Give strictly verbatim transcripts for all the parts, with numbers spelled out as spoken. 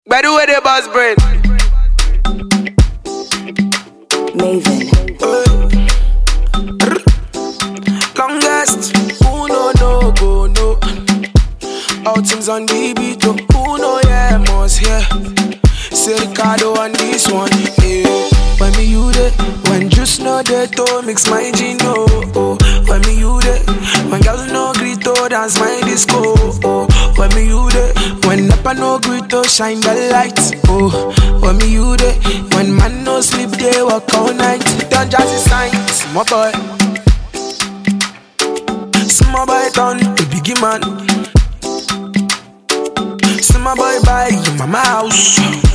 By the way, the boss brain. Maven. Longest. Who no no go no. Outings on the beat. Oh. Who no yeah must hear. Say Ricardo on this one. Yeah. When me you there, when just no there to mix my gino. Oh. When me you there, when girls no greet to dance my disco. Oh. When me you there, when Napa no greet to shine the lights. Oh. When me you there, when man no sleep they walk all night. Don't just sign, small boy. Small boy turn to biggie man. Small boy buy your mama house.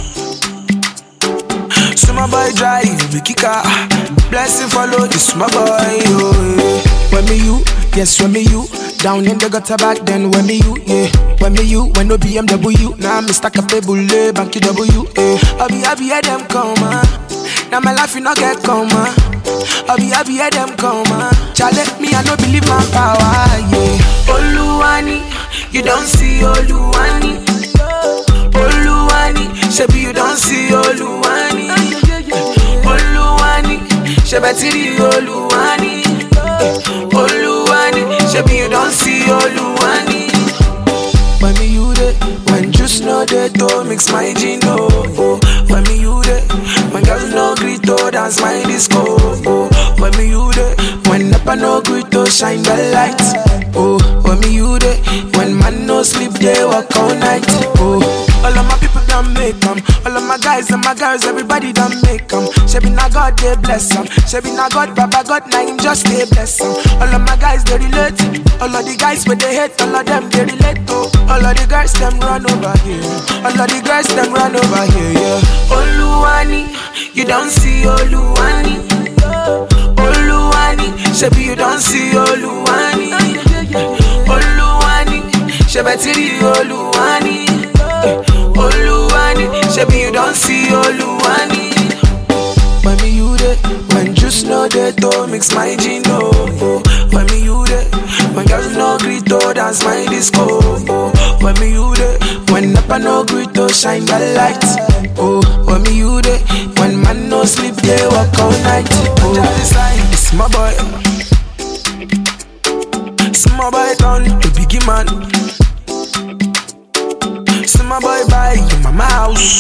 Small boy drive biggie car. Blessing follow this small boy. Oh, yeah. When me you, yes when me you. Down in the gutter back then when me you, yeah. When me you, when no B M W. Now me stack up a bullet, banky W, yeah. I be happy at them come, ah. Now my life you not get come, ah. I be happy at them come, ah. Challenge me, I no believe my power, yeah. Oluwani, you don't see Oluwani. Oluwani, shebi you don't see Oluwani. Oluwani, shebetiri Oluwani. Oluwani, shebi you don't see Oluwani. When me you there, when just no there to mix my gino. Oh. When me you there, when girls no greet to dance my disco. Oh. When me you there, when Napa no greet to shine the lights. Oh. When me you there, when man no sleep they walk all night. Oh. All of my people done make them. All of my guys and my girls, everybody done make them. Shebi na God they bless them. Shebi na God, Baba God, na him just they bless them. All of my guys they relate. All of the guys where they hate, all of them they relate to. All of the girls them run over here. All of the girls them run over here, yeah. Oluwani, you don't see Oluwani. Oluwani, shebi you don't see Oluwani. Oluwani, shebetiri Oluwani. Oluwani, shebi you don't see Oluwani. When me you there, when just no there to mix my gino. When me you there, when girls no greet to dance my disco. When me you there, when Napa no greet to shine the lights. Oh, when me you there, when man no sleep they walk all night. Oh, it's my boy. Small boy turn to biggie man. Small boy buy your mama house.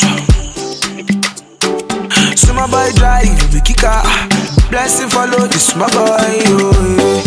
Small boy drive biggie car. Blessing follow this small boy. Oh, yeah.